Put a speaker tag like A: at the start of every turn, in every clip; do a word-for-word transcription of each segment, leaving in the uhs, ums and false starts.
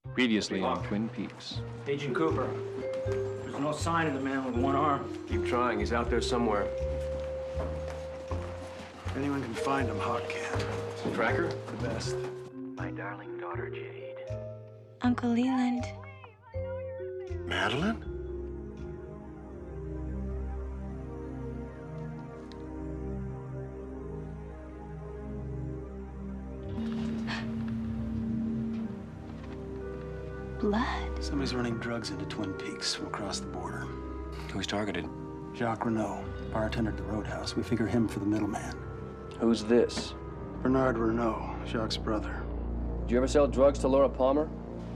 A: Previously on Twin Peaks.
B: Agent Cooper, there's no sign of the man with one arm.
C: Keep trying. He's out there somewhere.
D: If anyone can find him, Hawk can.
C: Tracker?
D: The best.
E: My darling daughter, Jade.
F: Uncle Leland.
G: Madeline?
F: Blood.
D: Somebody's running drugs into Twin Peaks from across the border.
C: Who's targeted?
D: Jacques Renault, bartender at the Roadhouse. We figure him for the middleman.
C: Who's this?
D: Bernard Renault, Jacques' brother.
C: Did you ever sell drugs to Laura Palmer?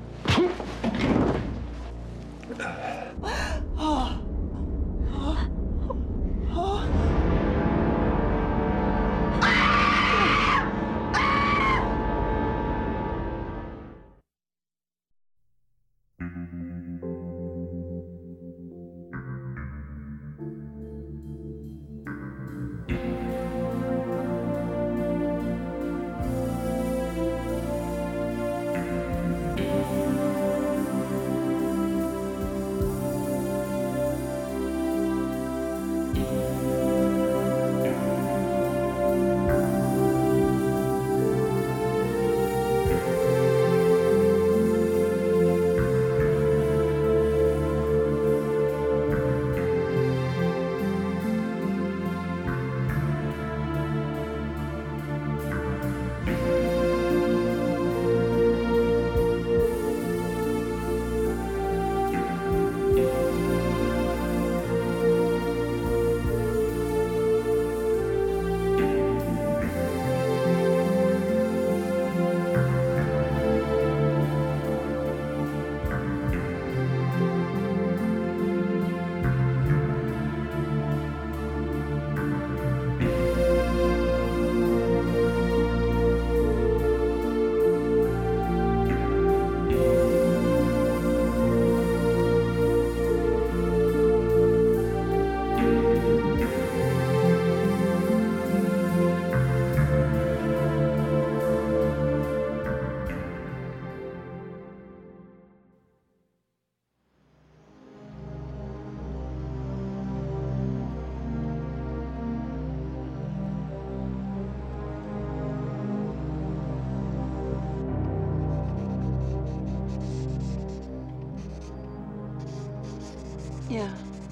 H: Yeah.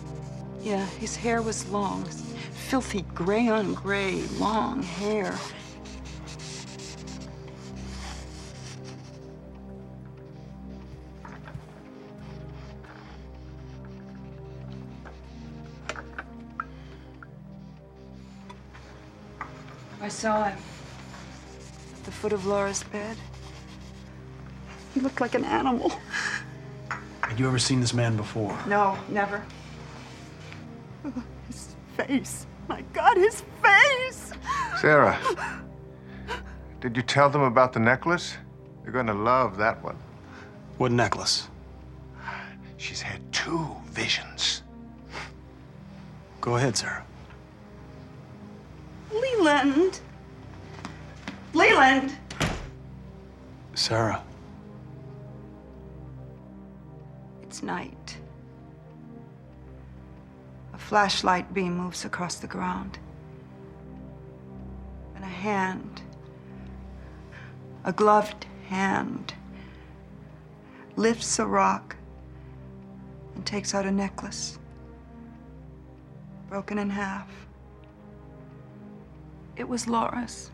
H: Yeah, his hair was long. Filthy gray on gray, long hair. I saw him at the foot of Laura's bed. He looked like an animal.
D: Had you ever seen this man before?
H: No, never. His face. My God, his face!
G: Sarah, did you tell them about the necklace? They're gonna love that one.
D: What necklace?
G: She's had two visions.
D: Go ahead, Sarah.
H: Leland! Leland!
D: Sarah.
H: It's night. A flashlight beam moves across the ground. And a hand, a gloved hand, lifts a rock and takes out a necklace, broken in half. It was Laura's.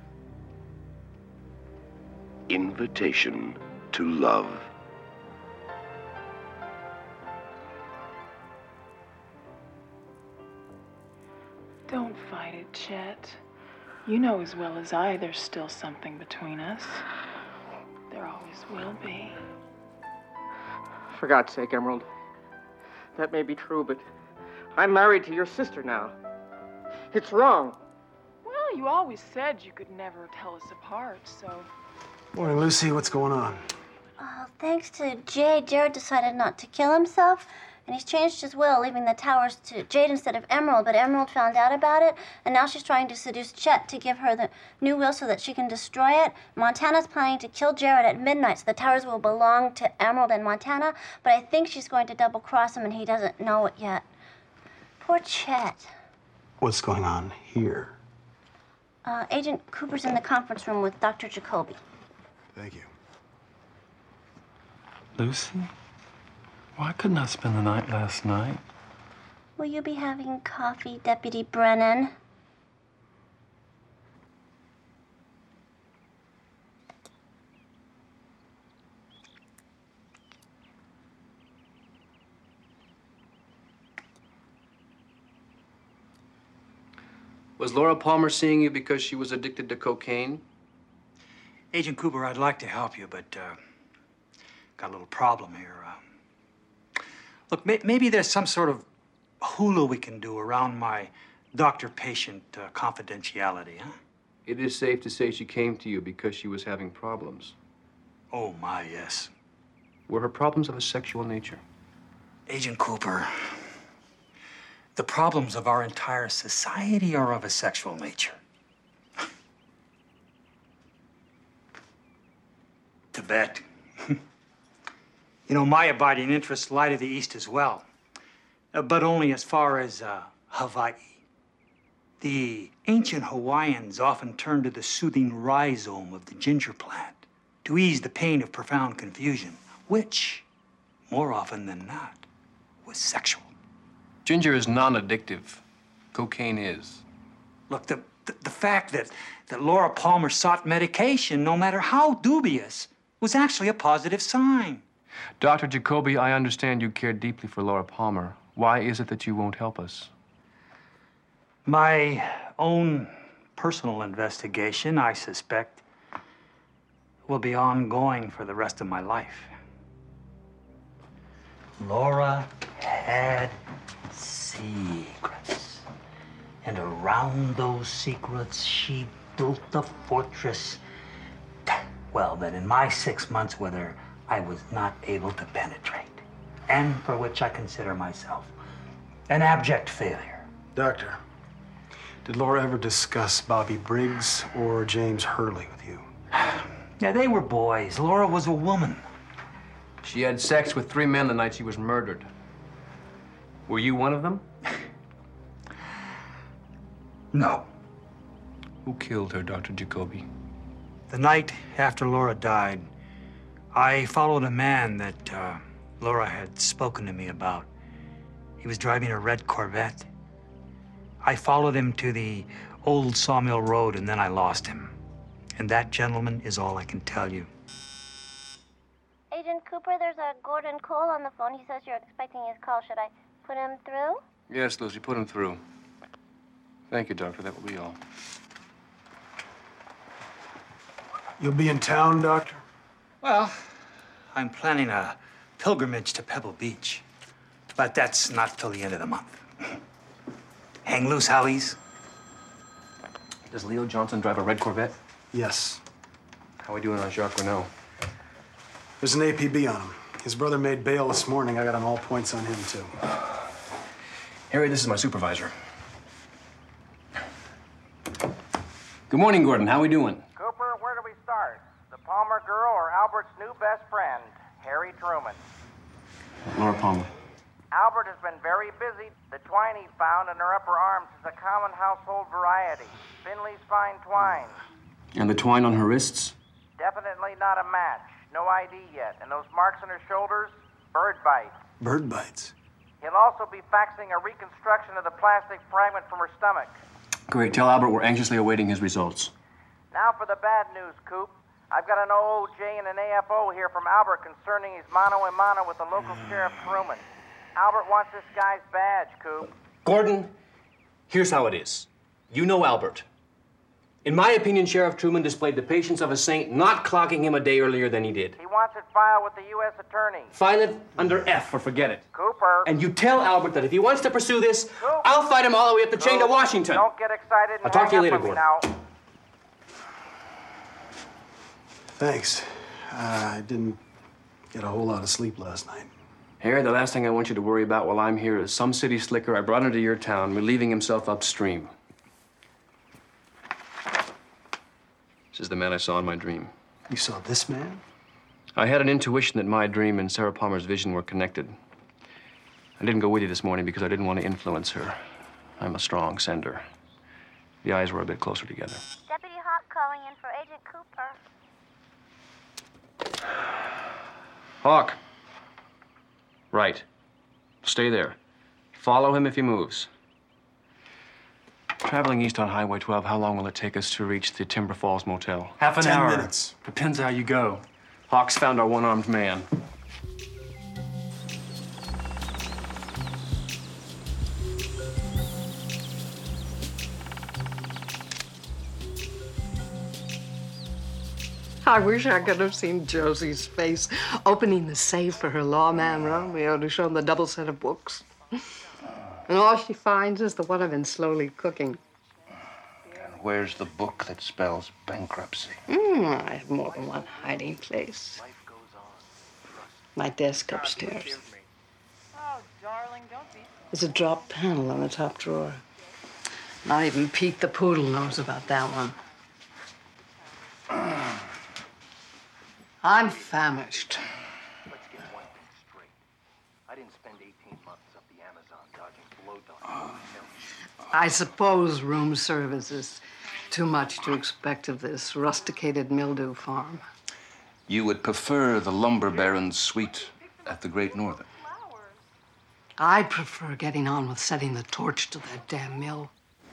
E: Invitation to love.
I: Don't fight it, Chet. You know as well as I there's still something between us. There always will be.
J: For God's sake, Emerald. That may be true, but I'm married to your sister now. It's wrong.
I: Well, you always said you could never tell us apart, so...
D: Morning, Lucy. What's going on?
F: Oh, thanks to Jay, Jared decided not to kill himself.
K: And he's changed his will, leaving the towers to Jade instead of Emerald, but Emerald found out about it, and now she's trying to seduce Chet to give her the new will so that she can destroy it. Montana's planning to kill Jared at midnight, so the towers will belong to Emerald and Montana, but I think she's going to double-cross him, and he doesn't know it yet. Poor Chet.
D: What's going on here?
K: Uh, Agent Cooper's in the conference room with Doctor Jacoby.
D: Thank you.
A: Lucy? Why couldn't I spend the night last night?
K: Will you be having coffee, Deputy Brennan?
C: Was Laura Palmer seeing you because she was addicted to cocaine?
B: Agent Cooper, I'd like to help you, but uh, got a little problem here. Uh, look, may maybe there's some sort of hula we can do around my doctor-patient uh, confidentiality, huh?
C: It is safe to say she came to you because she was having problems.
B: Oh, my, yes.
C: Were her problems of a sexual nature?
B: Agent Cooper, the problems of our entire society are of a sexual nature. Tibet. You know, my abiding interests lie to the east as well, uh, but only as far as uh, Hawaii. The ancient Hawaiians often turned to the soothing rhizome of the ginger plant to ease the pain of profound confusion, which, more often than not, was sexual.
C: Ginger is non-addictive. Cocaine is.
B: Look, the, the, the fact that, that Laura Palmer sought medication, no matter how dubious, was actually a positive sign.
C: Doctor Jacoby, I understand you care deeply for Laura Palmer. Why is it that you won't help us?
B: My own personal investigation, I suspect, will be ongoing for the rest of my life. Laura had secrets. And around those secrets, she built a fortress, well, that in my six months with her, I was not able to penetrate. And for which I consider myself an abject failure.
D: Doctor, did Laura ever discuss Bobby Briggs or James Hurley with you?
B: Yeah, they were boys. Laura was a woman.
C: She had sex with three men the night she was murdered. Were you one of them?
B: No.
C: Who killed her, Doctor Jacoby?
B: The night after Laura died, I followed a man that uh, Laura had spoken to me about. He was driving a red Corvette. I followed him to the old Sawmill Road, and then I lost him. And that, gentleman, is all I can tell you.
K: Agent Cooper, there's a Gordon Cole on the phone. He says you're expecting his call. Should I put him through?
C: Yes, Lucy, put him through. Thank you, Doctor. That will be all.
D: You'll be in town, Doctor?
B: Well, I'm planning a pilgrimage to Pebble Beach. But that's not till the end of the month. Hang loose, Howies.
C: Does Leo Johnson drive a red Corvette?
D: Yes.
C: How are we doing on Jacques Renault?
D: There's an A P B on him. His brother made bail this morning. I got on all points on him, too.
C: Harry, this is my supervisor. Good morning, Gordon. How we doing?
J: Cooper, where do we start? The Palmer girl or Albert's new best friend, Harry Truman?
C: Laura Palmer.
J: Albert has been very busy. The twine he found in her upper arms is a common household variety, Finley's fine twine.
C: And the twine on her wrists?
J: Definitely not a match. No I D yet. And those marks on her shoulders, bird bites.
D: Bird bites?
J: He'll also be faxing a reconstruction of the plastic fragment from her stomach.
C: Great. Tell Albert we're anxiously awaiting his results.
J: Now for the bad news, Coop. I've got an O O J and an A F O here from Albert concerning his mano a mano with the local Sheriff Truman. Albert wants this guy's badge, Coop.
C: Gordon, here's how it is. You know Albert. In my opinion, Sheriff Truman displayed the patience of a saint, not clocking him a day earlier than he did.
J: He wants it filed with the U S attorney.
C: File it under F or forget it.
J: Cooper.
C: And you tell Albert that if he wants to pursue this, Coop. I'll fight him all the way up the
J: Coop.
C: chain to Washington.
J: Don't get excited and
C: I'll talk to you
J: hang
C: later,
J: up on me
C: Gordon.
J: now.
D: Thanks. Uh, I didn't get a whole lot of sleep last night.
C: Harry, the last thing I want you to worry about while I'm here is some city slicker I brought into your town relieving himself upstream. This is the man I saw in my dream.
D: You saw this man?
C: I had an intuition that my dream and Sarah Palmer's vision were connected. I didn't go with you this morning because I didn't want to influence her. I'm a strong sender. The eyes were a bit closer together.
K: Deputy Hawk calling in for Agent Cooper.
C: Hawk. Right. Stay there. Follow him if he moves. Traveling east on Highway twelve, how long will it take us to reach the Timber Falls Motel?
A: Half an
D: Ten
A: hour.
D: minutes.
A: Depends how you go.
C: Hawk's found our one-armed man.
L: I wish I could have seen Josie's face opening the safe for her lawman Romeo to show him the double set of books. And all she finds is the one I've been slowly cooking.
M: And where's the book that spells bankruptcy?
L: Mm, I have more than one hiding place. My desk upstairs.
I: Oh, darling, don't be.
L: There's a drop panel on the top drawer. Not even Pete the poodle knows about that one. I'm famished.
M: Let's get one thing straight. I didn't spend eighteen months up the Amazon dodging blow dogs.
L: I suppose room service is too much to expect of this rusticated mildew farm.
M: You would prefer the lumber baron's suite at the Great Northern?
L: I prefer getting on with setting the torch to that damn mill.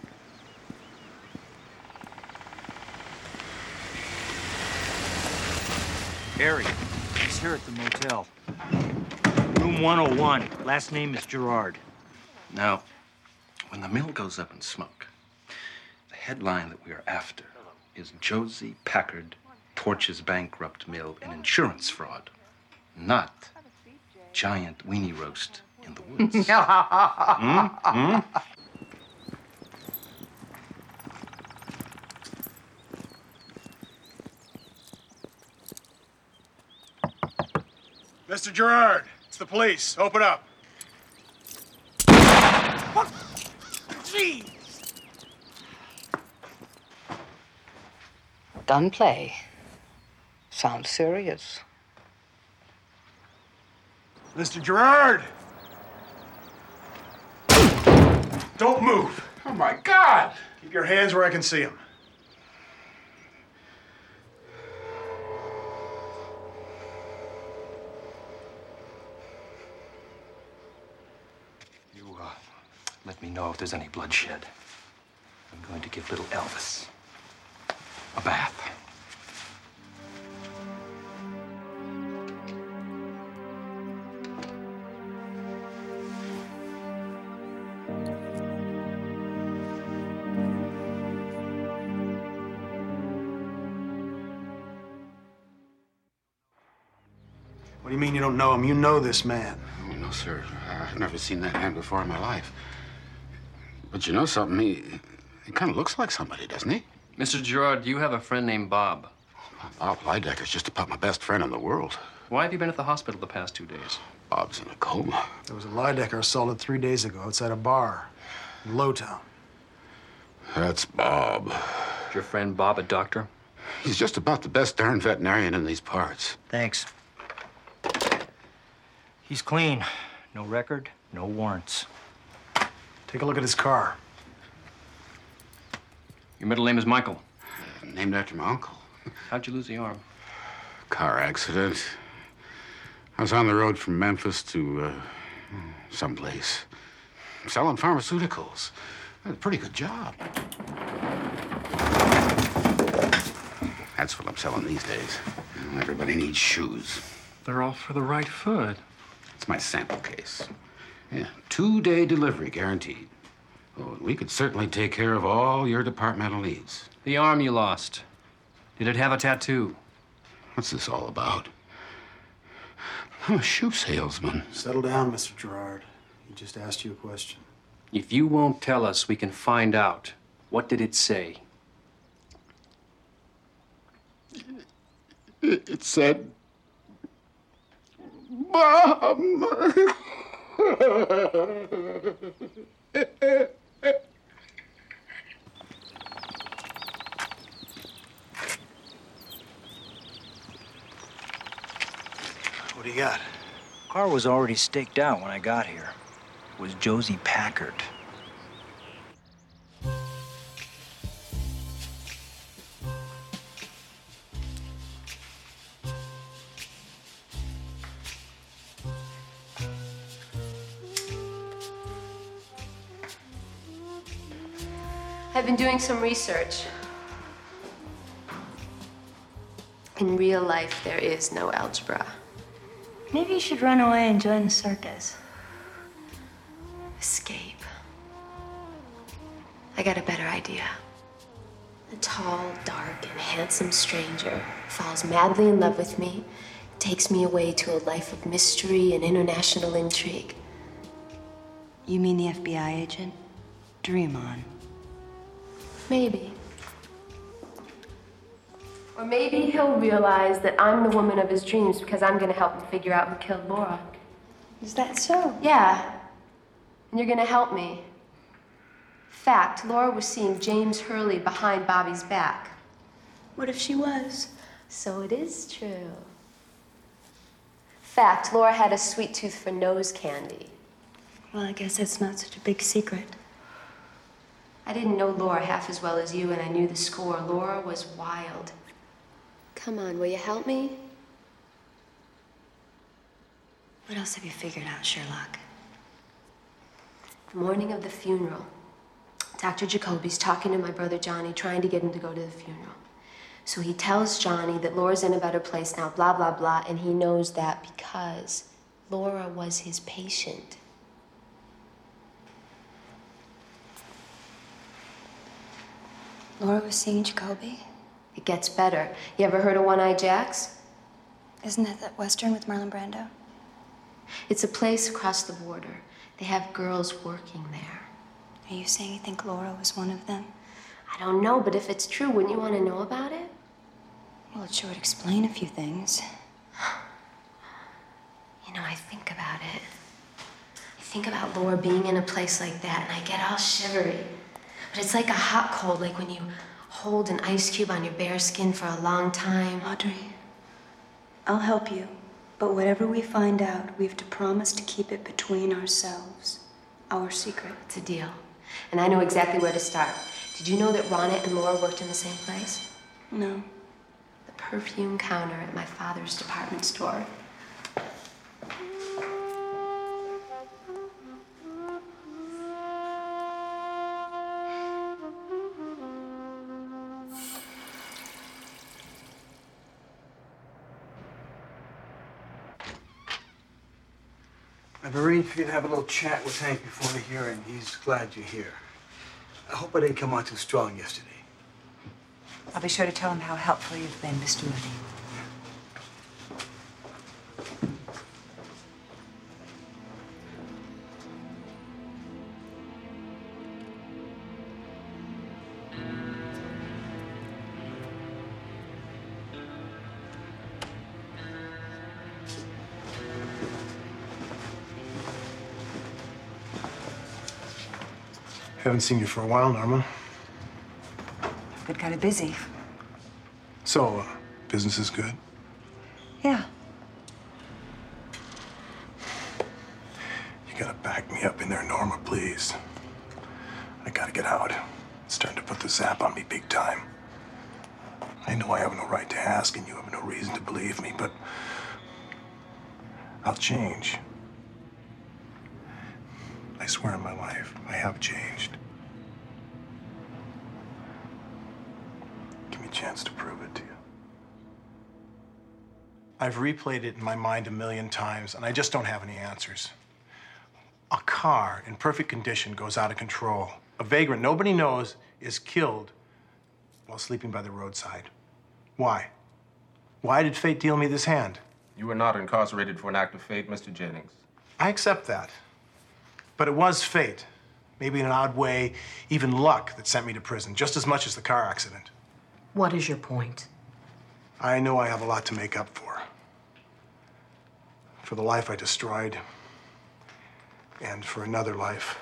B: Harry, he's here at the motel. Room one oh one. Last name is Gerard.
M: Now, when the mill goes up in smoke, the headline that we are after is Josie Packard torches bankrupt mill in insurance fraud, not giant weenie roast in the woods. mm? Mm?
N: Mister Gerard, it's the police. Open up.
L: Jeez! Gunplay. Sounds serious.
N: Mister Gerard! Don't move. Oh, my God! Keep your hands where I can see them.
C: You, uh, let me know if there's any bloodshed. I'm going to give little Elvis a bath.
D: What do you mean you don't know him? You know this man.
O: Oh, no, sir. I've never seen that man before in my life. But you know something? He, he kind of looks like somebody, doesn't he?
C: Mister Gerard, do you have a friend named Bob?
O: Bob Lydecker's just about my best friend in the world.
C: Why have you been at the hospital the past two days?
O: Bob's in a coma.
D: There was a Lydecker assaulted three days ago outside a bar in Lowtown.
O: That's Bob.
C: Is your friend Bob a doctor?
O: He's just about the best darn veterinarian in these parts.
B: Thanks. He's clean. No record, no warrants.
D: Take a look at his car.
C: Your middle name is Michael.
O: Named after my uncle.
C: How'd you lose the arm?
O: Car accident. I was on the road from Memphis to, uh, someplace. Selling pharmaceuticals. A pretty good job. That's what I'm selling these days. Everybody needs shoes.
A: They're all for the right foot.
O: It's my sample case. Yeah, two-day delivery guaranteed. Oh, we could certainly take care of all your departmental needs.
C: The arm you lost. Did it have a tattoo?
O: What's this all about? I'm a shoe salesman.
D: Settle down, Mister Gerard. He just asked you a question.
C: If you won't tell us, we can find out. What did it say?
O: It, it said, Mom!
P: What do you got? Car was already staked out when I got here. It was Josie Packard.
Q: I've been doing some research. In real life, there is no algebra.
F: Maybe you should run away and join the circus.
Q: Escape. I got a better idea. A tall, dark, and handsome stranger falls madly in love with me, takes me away to a life of mystery and international intrigue.
F: You mean the F B I agent? Dream on.
Q: Maybe. Or maybe he'll realize that I'm the woman of his dreams because I'm gonna help him figure out who killed Laura.
F: Is that so?
Q: Yeah. And you're gonna help me. Fact, Laura was seeing James Hurley behind Bobby's back.
F: What if she was?
Q: So it is true. Fact, Laura had a sweet tooth for nose candy.
F: Well, I guess that's not such a big secret.
Q: I didn't know Laura half as well as you, and I knew the score. Laura was wild. Come on, will you help me?
F: What else have you figured out, Sherlock?
Q: The morning of the funeral, Doctor Jacoby's talking to my brother Johnny, trying to get him to go to the funeral. So he tells Johnny that Laura's in a better place now, blah, blah, blah, and he knows that because Laura was his patient.
F: Laura was seeing Jacoby?
Q: It gets better. You ever heard of One-Eye Jack's?
F: Isn't that that Western with Marlon Brando?
Q: It's a place across the border. They have girls working there.
F: Are you saying you think Laura was one of them?
Q: I don't know, but if it's true, wouldn't you want to know about it?
F: Well, it sure would explain a few things.
Q: You know, I think about it. I think about Laura being in a place like that, and I get all shivery. But it's like a hot cold, like when you hold an ice cube on your bare skin for a long time.
F: Audrey, I'll help you. But whatever we find out, we have to promise to keep it between ourselves. Our secret.
Q: It's a deal. And I know exactly where to start. Did you know that Ronnet and Laura worked in the same place?
F: No.
Q: The perfume counter at my father's department store.
P: I've arranged for you to have a little chat with Hank before the hearing. He's glad you're here. I hope I didn't come on too strong yesterday.
H: I'll be sure to tell him how helpful you've been, Mister Mooney.
D: Haven't seen you for a while, Norma.
H: Been kind of busy.
D: So, uh, business is good?
H: Yeah.
D: You gotta back me up in there, Norma, please. I gotta get out. It's starting to put the zap on me big time. I know I have no right to ask, and you have no reason to believe me, but I'll change. I swear on my life, I have changed. Give me a chance to prove it to you. I've replayed it in my mind a million times, and I just don't have any answers. A car in perfect condition goes out of control. A vagrant nobody knows is killed while sleeping by the roadside. Why? Why did fate deal me this hand?
R: You were not incarcerated for an act of fate, Mister Jennings.
D: I accept that. But it was fate, maybe in an odd way, even luck that sent me to prison, just as much as the car accident.
L: What is your point?
D: I know I have a lot to make up for. for the life I destroyed and for another life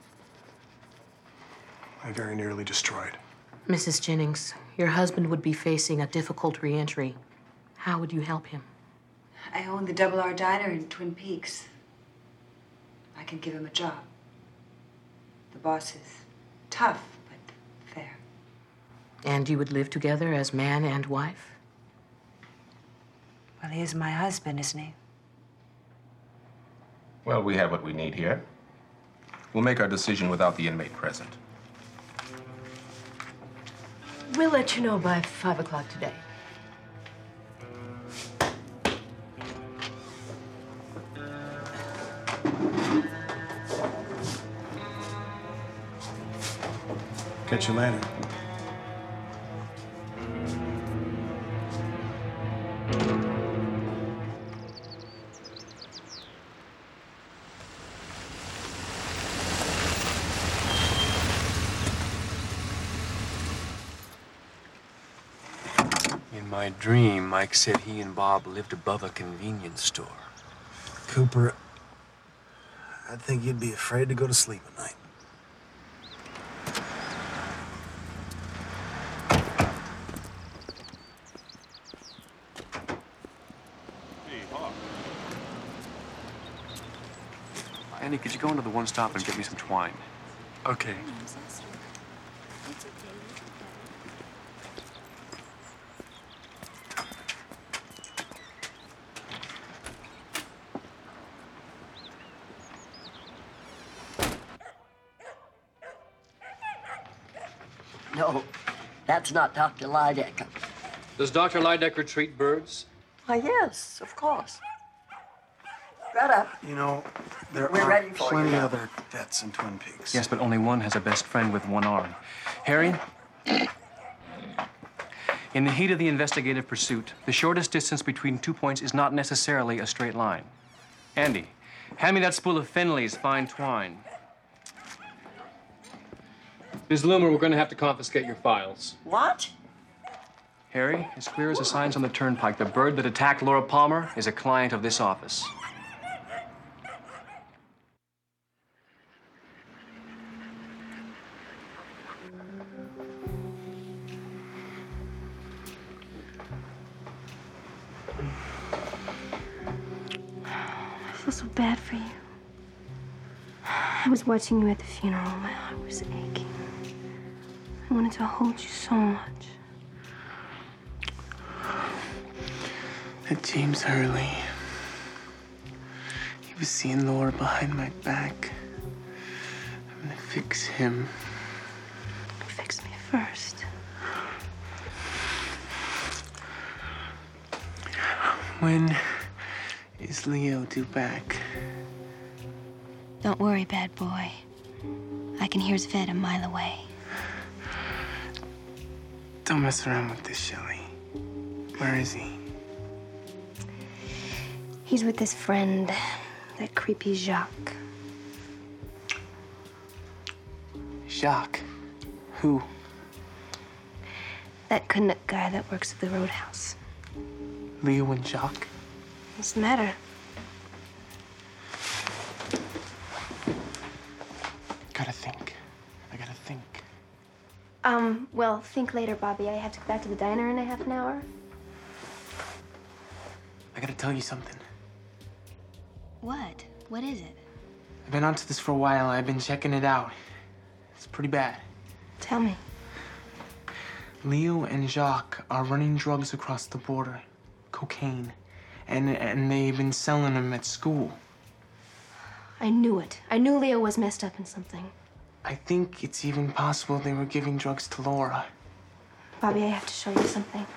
D: I very nearly destroyed.
S: Missus Jennings, your husband would be facing a difficult re-entry. How would you help him?
T: I own the Double R Diner in Twin Peaks. I can give him a job. The boss is tough, but fair.
S: And you would live together as man and wife?
T: Well, he is my husband, isn't he?
R: Well, we have what we need here. We'll make our decision without the inmate present.
S: We'll let you know by five o'clock today.
D: Catch you later.
A: In my dream, Mike said he and Bob lived above a convenience store.
P: Cooper, I think you'd be afraid to go to sleep at night.
C: Andy, could you go into the one stop and get me some twine?
A: Okay.
U: No, that's not Doctor Lydecker.
C: Does Doctor Lydecker treat birds?
U: Why, yes, of course. Shut up.
P: You know, there
U: We're
P: are
U: ready for
P: plenty
U: you now.
P: other vets in Twin Peaks.
C: Yes, but only one has a best friend with one arm. Harry? In the heat of the investigative pursuit, the shortest distance between two points is not necessarily a straight line. Andy, hand me that spool of Finley's fine twine. Miz Loomer, we're going to have to confiscate your files.
U: What?
C: Harry, as clear as the signs on the turnpike, the bird that attacked Laura Palmer is a client of this office.
F: I feel so bad for you. I was watching you at the funeral. My heart was aching. I wanted to hold you so much.
A: That James Hurley. He was seeing Laura behind my back. I'm gonna fix him.
F: Fix me first.
A: When is Leo due back?
F: Don't worry, bad boy. I can hear Sved a mile away.
A: Don't mess around with this, Shelley. Where is he?
F: He's with his friend, that creepy Jacques.
A: Jacques? Who?
F: That Canuck guy that works at the roadhouse.
A: Leo and Jacques?
F: What's the matter?
A: Gotta think. I gotta think.
F: Um, well, think later, Bobby. I have to go back to the diner in a half an hour.
A: I gotta tell you something.
F: What? What is it?
A: I've been onto this for a while. I've been checking it out. It's pretty bad.
F: Tell me.
A: Leo and Jacques are running drugs across the border. Cocaine. And, and they've been selling them at school.
F: I knew it. I knew Leo was messed up in something.
A: I think it's even possible they were giving drugs to Laura.
F: Bobby, I have to show you something.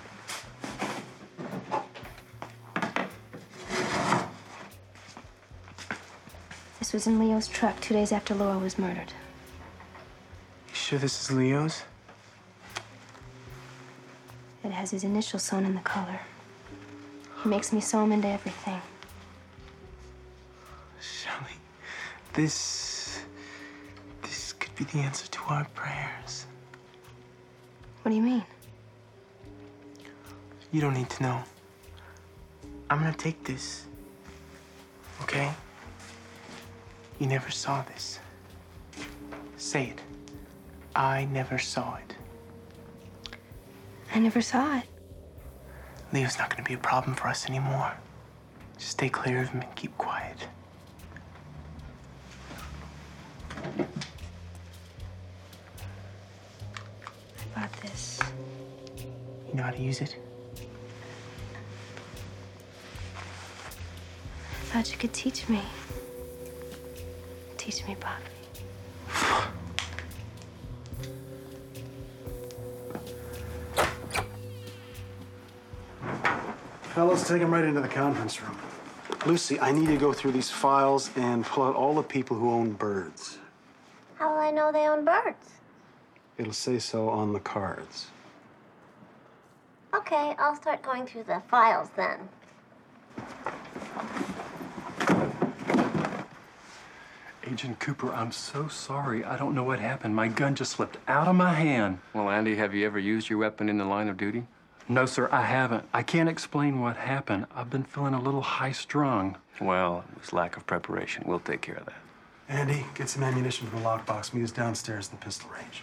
F: This was in Leo's truck two days after Laura was murdered.
A: You sure this is Leo's?
F: It has his initials sewn in the collar. He makes me sew him into everything.
A: Shelley, this... this could be the answer to our prayers.
F: What do you mean?
A: You don't need to know. I'm gonna take this, Okay? You never saw this. Say it. I never saw it.
Q: I never saw it.
A: Leo's not gonna be a problem for us anymore. Just stay clear of him and keep quiet.
Q: I bought this.
A: You know how to use it?
Q: I thought you could teach me. Teach me, Poppy.
P: Fellas, take him right into the conference room. Lucy, I need you to go through these files and pull out all the people who own birds.
K: How will I know they own birds?
P: It'll say so on the cards.
K: Okay, I'll start going through the files then.
G: Agent Cooper, I'm so sorry. I don't know what happened. My gun just slipped out of my hand.
C: Well, Andy, have you ever used your weapon in the line of duty?
G: No, sir, I haven't. I can't explain what happened. I've been feeling a little high-strung.
C: Well, it was lack of preparation. We'll take care of that.
P: Andy, get some ammunition from the lockbox. Meet us downstairs in the pistol range.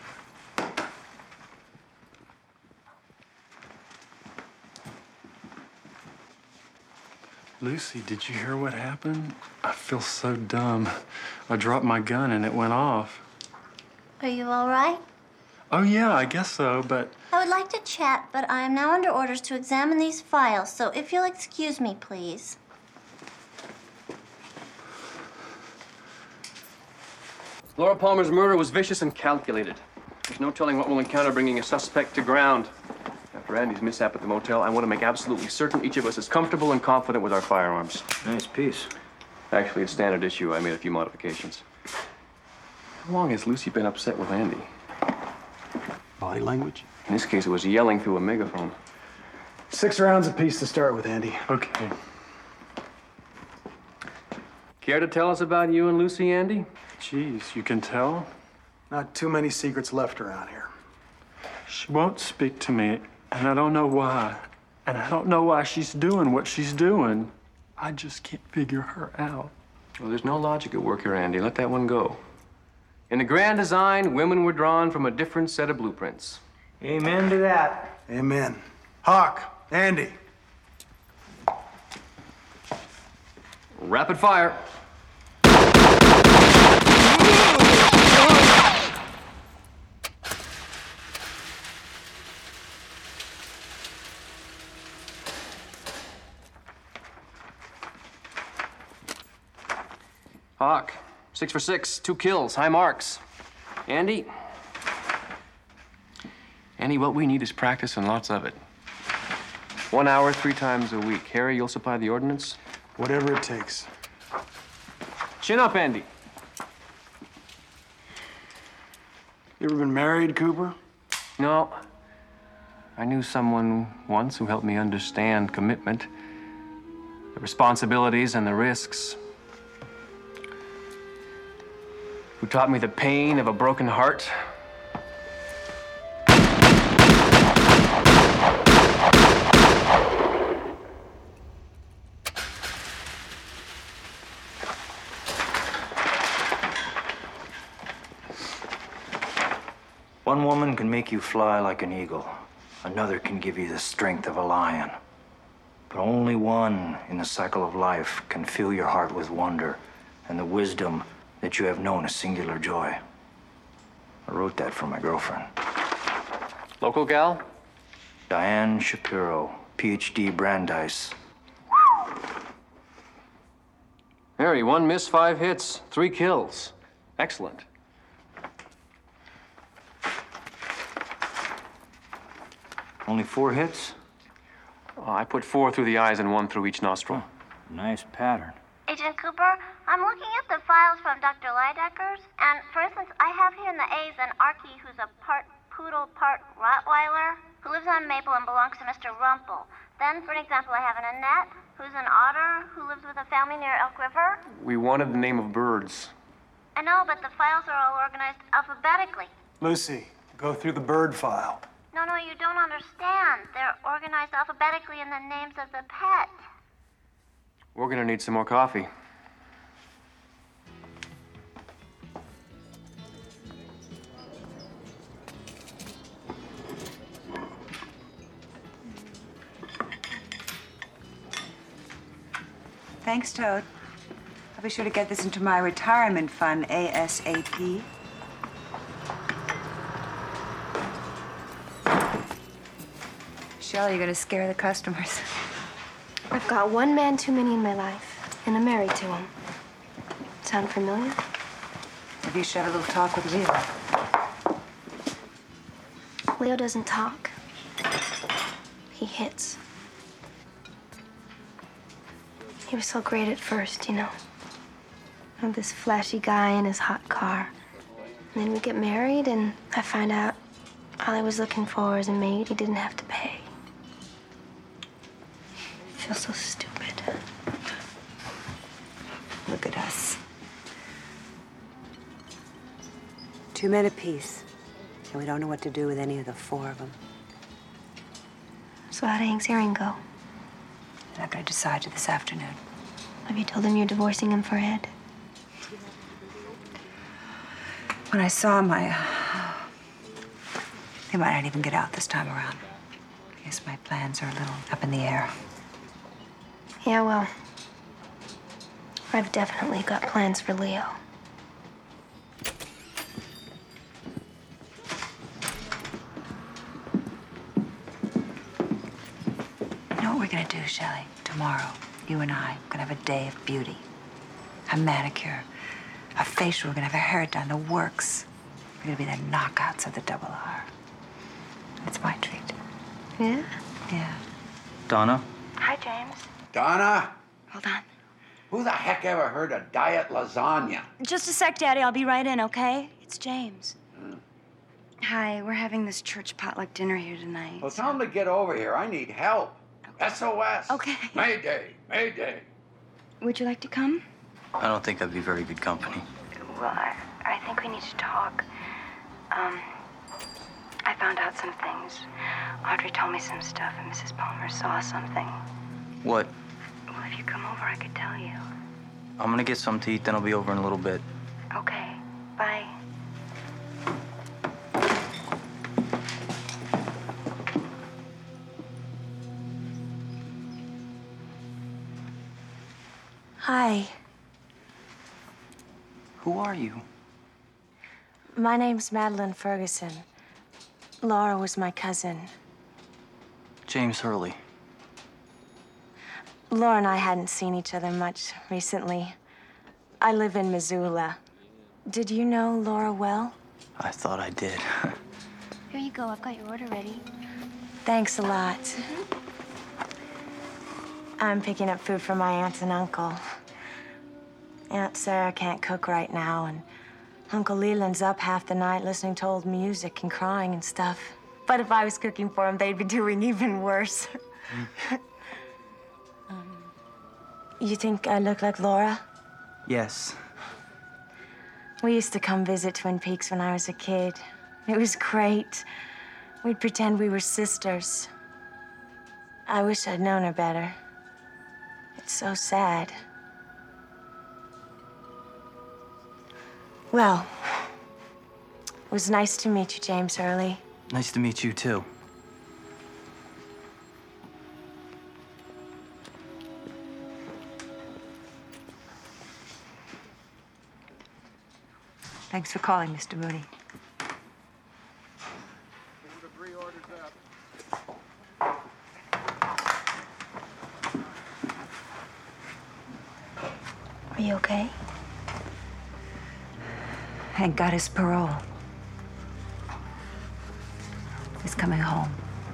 G: Lucy, did you hear what happened? I feel so dumb. I dropped my gun and it went off.
K: Are you all right?
G: Oh, yeah, I guess so, but
K: I would like to chat, but I am now under orders to examine these files, so if you'll excuse me, please.
C: Laura Palmer's murder was vicious and calculated. There's no telling what we'll encounter bringing a suspect to ground. After Andy's mishap at the motel, I want to make absolutely certain each of us is comfortable and confident with our firearms.
B: Nice piece.
C: Actually, it's standard issue. I made a few modifications. How long has Lucy been upset with Andy?
P: Body language?
C: In this case, it was yelling through a megaphone.
P: Six rounds apiece to start with, Andy.
G: Okay.
C: Care to tell us about you and Lucy, Andy?
G: Geez, you can tell?
P: Not too many secrets left around here.
G: She won't speak to me, and I don't know why. And I don't know why she's doing what she's doing. I just can't figure her out.
C: Well, there's no logic at work here, Andy. Let that one go. In the grand design, women were drawn from a different set of blueprints.
B: Amen to that.
P: Amen. Hawk, Andy.
C: Rapid fire. Hawk, six for six, two kills, high marks. Andy? Andy, what we need is practice and lots of it. One hour, three times a week. Harry, you'll supply the ordnance?
P: Whatever it takes.
C: Chin up, Andy.
P: You ever been married, Cooper?
C: No. I knew someone once who helped me understand commitment, the responsibilities and the risks. Who taught me the pain of a broken heart.
J: One woman can make you fly like an eagle. Another can give you the strength of a lion. But only one in the cycle of life can fill your heart with wonder and the wisdom that you have known a singular joy. I wrote that for my girlfriend.
C: Local gal?
J: Diane Shapiro, P H D Brandeis.
C: Harry, one miss, five hits, three kills. Excellent.
J: Only four hits?
C: Oh, I put four through the eyes and one through each nostril.
J: Nice pattern.
K: Agent Cooper, I'm looking at the files from Doctor Leidecker's, and for instance, I have here in the A's an Archie who's a part poodle, part Rottweiler, who lives on Maple and belongs to Mister Rumpel. Then, for an example, I have an Annette, who's an otter who lives with a family near Elk River.
C: We wanted the name of birds.
K: I know, but the files are all organized alphabetically.
P: Lucy, go through the bird file.
K: No, no, you don't understand. They're organized alphabetically in the names of the pet.
C: We're gonna need some more coffee.
T: Thanks, Toad. I'll be sure to get this into my retirement fund ASAP. Shelley, you're gonna scare the customers.
Q: I've got one man too many in my life, and I'm married to him. Sound familiar?
T: Maybe you should have a little talk with Leo.
Q: Leo doesn't talk. He hits. He was so great at first, you know. I'm this flashy guy in his hot car. And then we get married, and I find out all I was looking for was a maid he didn't have to pay. I feel so stupid.
T: Look at us. Two men apiece, and we don't know what to do with any of the four of them.
Q: So how'd Hank's hearing go?
T: I'm not gonna decide till this afternoon.
Q: Have you told him you're divorcing him for Ed?
T: When I saw him, I... He might not even get out this time around. I guess my plans are a little up in the air.
Q: Yeah, well, I've definitely got plans for Leo.
T: You know what we're gonna do, Shelley? Tomorrow, you and I are gonna have a day of beauty. A manicure, a facial, we're gonna have our hair done, the works. We're gonna be the knockouts of the double R. It's my treat.
Q: Yeah?
T: Yeah.
J: Donna?
Q: Hi, James.
O: Donna?
Q: Hold on.
O: Who the heck ever heard of diet lasagna?
E: Just a sec, Daddy. I'll be right in, okay? It's James. Hmm. Hi, we're having this church potluck dinner here tonight.
O: Well, tell him to get over here. I need help. S O S.
E: Okay.
O: Mayday. Mayday.
E: Would you like to come?
J: I don't think I'd be very good company.
Q: Well, I, I think we need to talk. Um, I found out some things. Audrey told me some stuff, and Missus Palmer saw something.
J: What?
Q: Well, if you come over, I could tell you.
J: I'm gonna get something to eat, then I'll be over in a little bit.
Q: Okay. Bye.
E: Hi.
J: Who are you?
E: My name's Madeline Ferguson. Laura was my cousin.
J: James Hurley.
E: Laura and I hadn't seen each other much recently. I live in Missoula. Did you know Laura well?
J: I thought I did.
Q: Here you go. I've got your order ready.
E: Thanks a lot. I'm picking up food for my aunt and uncle. Aunt Sarah can't cook right now, and Uncle Leland's up half the night listening to old music and crying and stuff. But if I was cooking for him, they'd be doing even worse. um, you think I look like Laura?
J: Yes.
E: We used to come visit Twin Peaks when I was a kid. It was great. We'd pretend we were sisters. I wish I'd known her better. It's so sad. Well, it was nice to meet you, James Hurley.
J: Nice to meet you, too.
T: Thanks for calling, Mister Mooney.
Q: Are you okay?
T: Hank got his parole. He's coming home.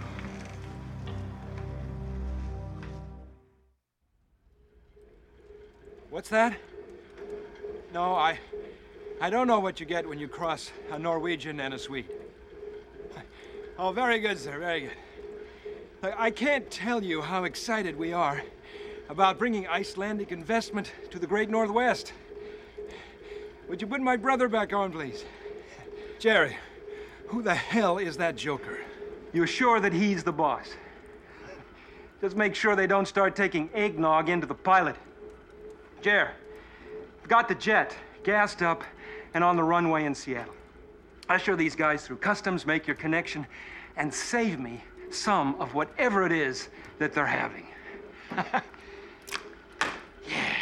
V: What's that? No, I... I don't know what you get when you cross a Norwegian and a Swede. Oh, very good, sir, very good. I, I can't tell you how excited we are about bringing Icelandic investment to the great Northwest. Would you put my brother back on, please? Jerry, who the hell is that joker?
B: You're sure that he's the boss? Just make sure they don't start taking eggnog into the pilot. Jer, got the jet, gassed up, and on the runway in Seattle. Usher these guys through customs, make your connection, and save me some of whatever it is that they're having. Yeah.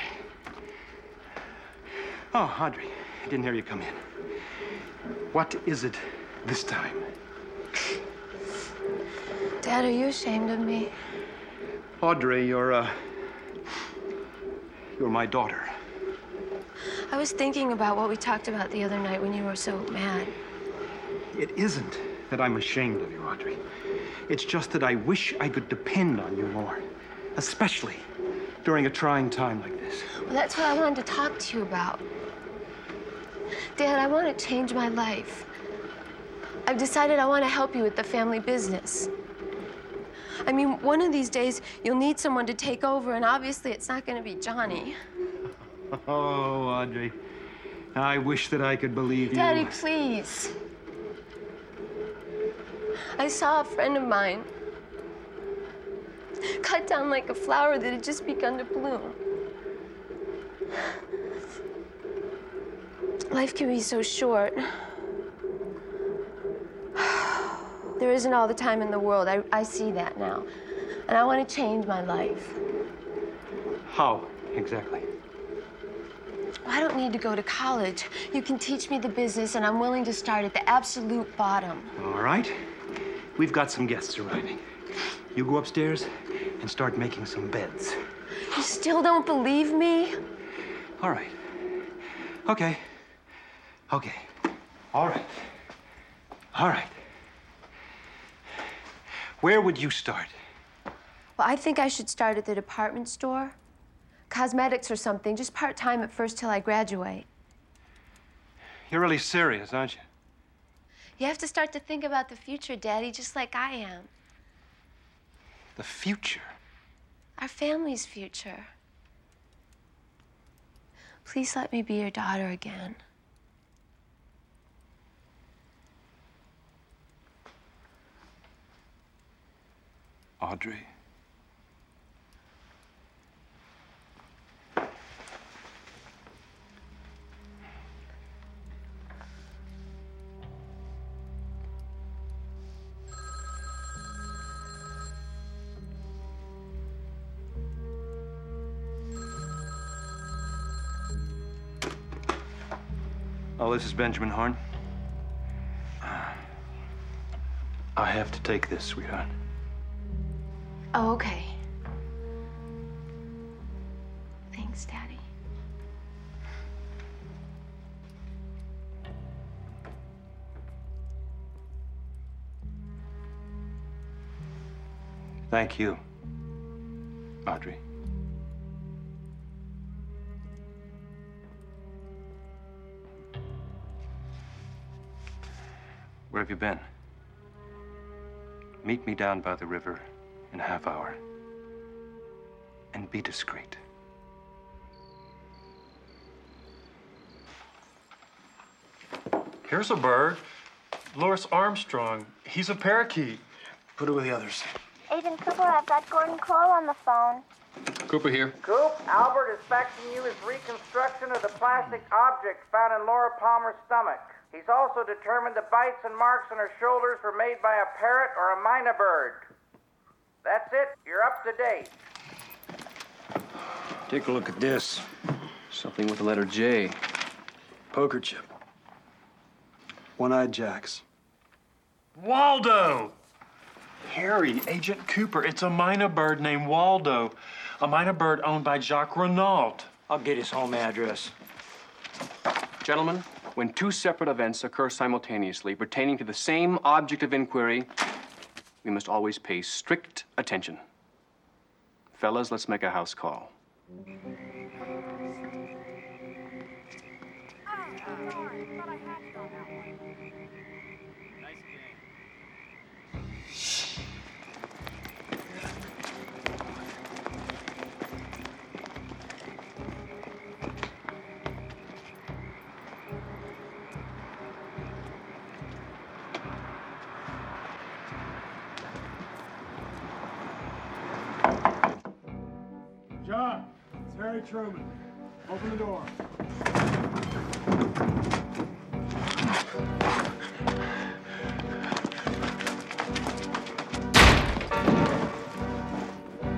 V: Oh, Audrey, I didn't hear you come in. What is it this time?
Q: Dad, are you ashamed of me?
V: Audrey, you're, uh... You're my daughter.
Q: I was thinking about what we talked about the other night when you were so mad.
V: It isn't that I'm ashamed of you, Audrey. It's just that I wish I could depend on you more. Especially during a trying time like this.
Q: Well, that's what I wanted to talk to you about. Dad, I want to change my life. I've decided I want to help you with the family business. I mean, one of these days, you'll need someone to take over, and obviously it's not going to be Johnny.
V: Oh, Audrey. I wish that I could believe you.
Q: Daddy, please. I saw a friend of mine cut down like a flower that had just begun to bloom. Life can be so short. There isn't all the time in the world. I, I see that now. And I want to change my life.
V: How exactly?
Q: I don't need to go to college. You can teach me the business, and I'm willing to start at the absolute bottom.
V: All right. We've got some guests arriving. You go upstairs and start making some beds.
Q: You still don't believe me?
V: All right. Okay. Okay. All right. All right. Where would you start?
Q: Well, I think I should start at the department store. Cosmetics or something, just part-time at first till I graduate.
V: You're really serious, aren't you?
Q: You have to start to think about the future, Daddy, just like I am.
V: The future?
Q: Our family's future. Please let me be your daughter again.
V: Audrey. Oh, this is Benjamin Horn. I have to take this, sweetheart.
Q: Oh, okay. Thanks, Daddy.
V: Thank you, Audrey. Where have you been? Meet me down by the river in a half hour. And be discreet.
G: Here's a bird. Louis Armstrong. He's a parakeet.
D: Put it with the others.
K: Agent Cooper, I've got Gordon Cole on the phone.
C: Cooper here.
I: Coop, Albert is faxing you his reconstruction of the plastic object found in Laura Palmer's stomach. He's also determined the bites and marks on her shoulders were made by a parrot or a mynah bird. That's it. You're up to date.
V: Take a look at this.
C: Something with the letter J.
P: Poker chip. One-eyed Jacks.
G: Waldo! Harry, Agent Cooper, it's a mynah bird named Waldo. A mynah bird owned by Jacques Renault.
J: I'll get his home address.
C: Gentlemen, when two separate events occur simultaneously pertaining to the same object of inquiry, we must always pay strict attention. Fellas, let's make a house call.
V: John, it's Harry Truman. Open the door.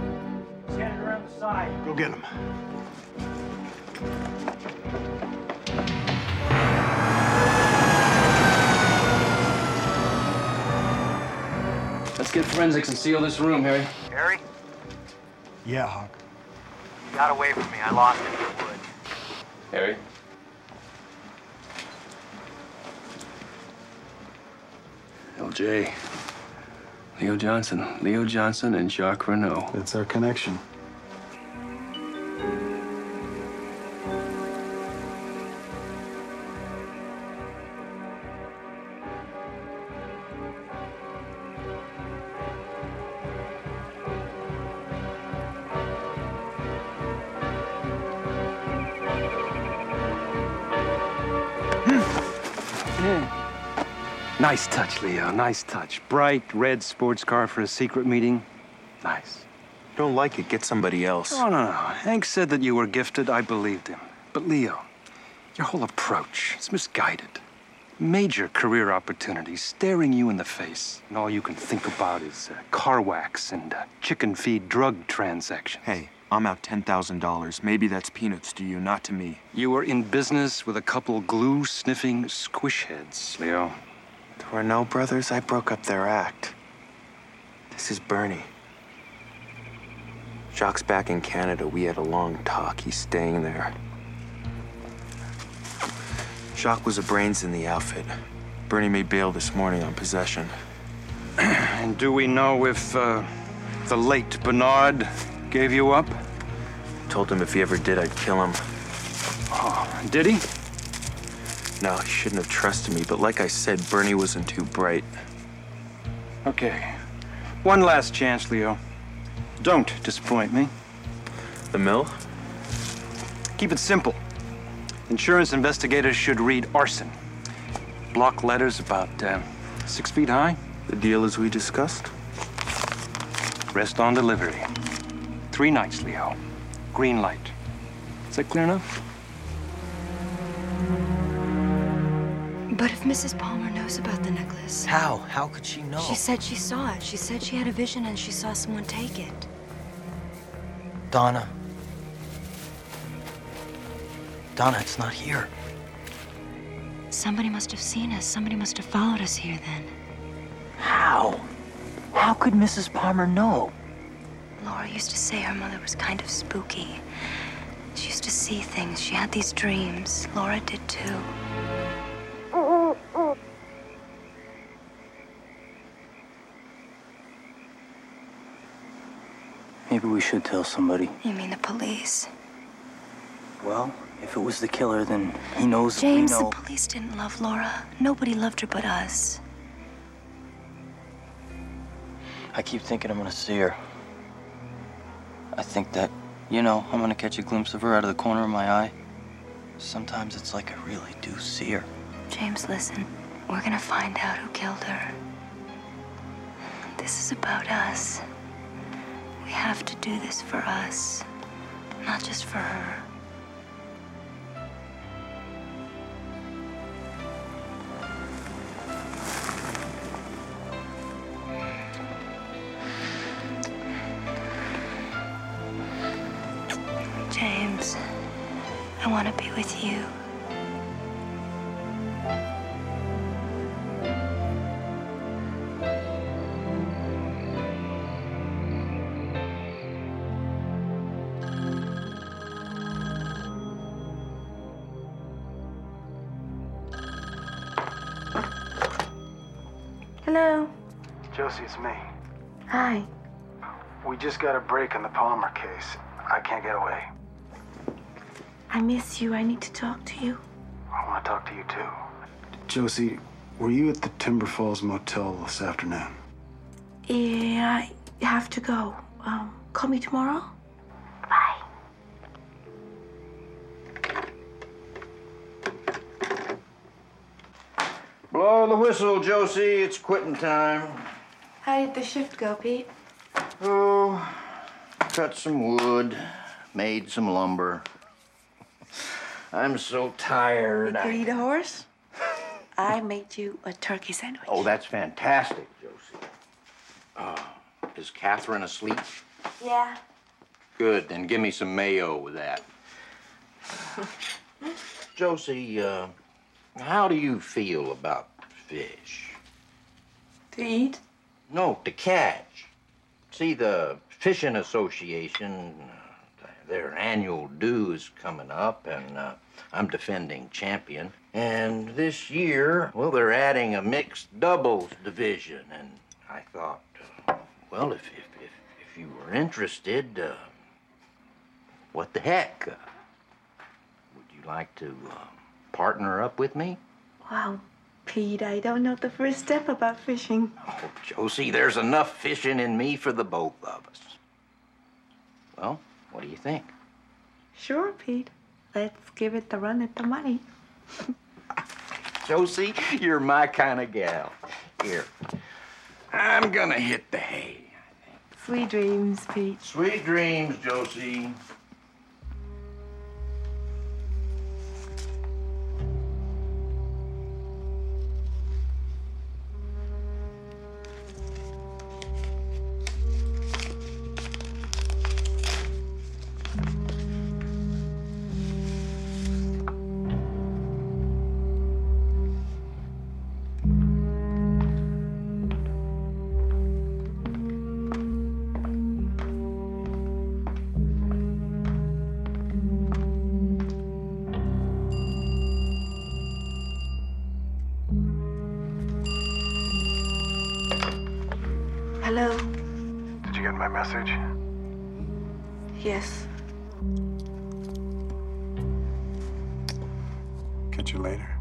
V: Stand around the side.
D: Go get him.
C: Let's get forensics and seal this room, Harry.
M: Harry,
D: Yeah, Hawk.
M: he got away from me. I lost him in the woods.
C: Harry? L J. Leo Johnson. Leo Johnson and Jacques Renault.
P: That's our connection.
N: Nice touch, Leo. Nice touch. Bright red sports car for a secret meeting. Nice.
W: Don't like it, get somebody else.
N: Oh, no, no. Hank said that you were gifted. I believed him. But, Leo, your whole approach, it's misguided. Major career opportunities staring you in the face. And all you can think about is uh, car wax and uh, chicken feed drug transactions.
W: Hey, I'm out ten thousand dollars. Maybe that's peanuts to you, not to me.
N: You were in business with a couple glue-sniffing squish heads, Leo.
W: The Renault brothers, I broke up their act. This is Bernie. Jacques back in Canada. We had a long talk. He's staying there. Jacques was a brains in the outfit. Bernie made bail this morning on possession.
N: And do we know if uh, the late Bernard gave you up?
W: Told him if he ever did, I'd kill him.
N: Oh, did he?
W: No, he shouldn't have trusted me, but like I said, Bernie wasn't too bright.
N: Okay. One last chance, Leo. Don't disappoint me.
W: The mill?
N: Keep it simple. Insurance investigators should read arson. Block letters about uh, six feet high.
W: The deal as we discussed?
N: Rest on delivery. Three nights, Leo. Green light. Is that clear enough?
F: But if Missus Palmer knows about the necklace...
J: How? How could she know?
F: She said she saw it. She said she had a vision and she saw someone take it.
J: Donna. Donna, it's not here.
F: Somebody must have seen us. Somebody must have followed us here then.
J: How? How could Missus Palmer know?
F: Laura used to say her mother was kind of spooky. She used to see things. She had these dreams. Laura did too.
J: Maybe we should tell somebody.
F: You mean the police?
J: Well, if it was the killer, then he knows
F: James,
J: we know.
F: the police didn't love Laura. Nobody loved her but us.
J: I keep thinking I'm gonna see her. I think that, you know, I'm gonna catch a glimpse of her out of the corner of my eye. Sometimes it's like I really do see her.
F: James, listen. We're gonna find out who killed her. This is about us. We have to do this for us, not just for her. James, I want to be with you. Hello.
P: Josie, it's me.
F: Hi.
P: We just got a break in the Palmer case. I can't get away.
F: I miss you. I need to talk to you.
P: I want to talk to you, too. Josie, were you at the Timber Falls Motel this afternoon?
F: Yeah, I have to go. Um, call me tomorrow?
X: Blow the whistle, Josie. It's quitting time.
F: How did the shift go, Pete?
X: Oh, cut some wood, made some lumber. I'm so tired.
H: You could
X: I-
H: eat a horse? I made you a turkey sandwich.
X: Oh, that's fantastic, Josie. Uh, is Catherine asleep?
F: Yeah.
X: Good, then give me some mayo with that. Josie, uh, how do you feel about fish?
H: To eat?
X: No, to catch. See, the Fishing Association, uh, their annual due is coming up, and uh, I'm defending champion. And this year, well, they're adding a mixed doubles division, and I thought, uh, well, if, if, if, if you were interested, uh, what the heck? Uh, would you like to uh, partner up with me?
F: Wow, Pete, I don't know the first step about fishing.
X: Oh, Josie, there's enough fishing in me for the both of us. Well, what do you think?
F: Sure, Pete. Let's give it the run at the money.
X: Josie, you're my kind of gal. Here, I'm gonna hit the hay.
F: Sweet dreams, Pete.
X: Sweet dreams, Josie.
F: Hello?
D: Did you get my message?
F: Yes.
D: Catch you later.